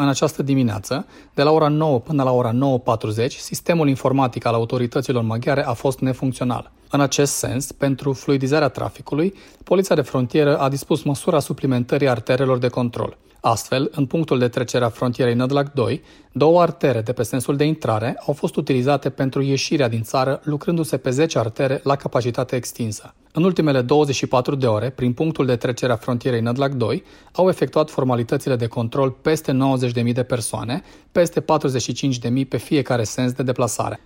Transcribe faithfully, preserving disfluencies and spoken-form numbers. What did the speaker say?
în această dimineață, de la ora nouă până la ora nouă patruzeci, sistemul informatic al autorităților maghiare a fost nefuncțional. În acest sens, pentru fluidizarea traficului, Poliția de Frontieră a dispus măsura suplimentării arterelor de control. Astfel, în punctul de trecere a frontierei Nădlac doi, două artere de pe sensul de intrare au fost utilizate pentru ieșirea din țară, lucrându-se pe zece artere la capacitate extinsă. În ultimele douăzeci și patru de ore, prin punctul de trecere a frontierei Nădlac doi, au efectuat formalitățile de control peste nouăzeci de mii de persoane, peste patruzeci și cinci de mii pe fiecare sens de deplasare.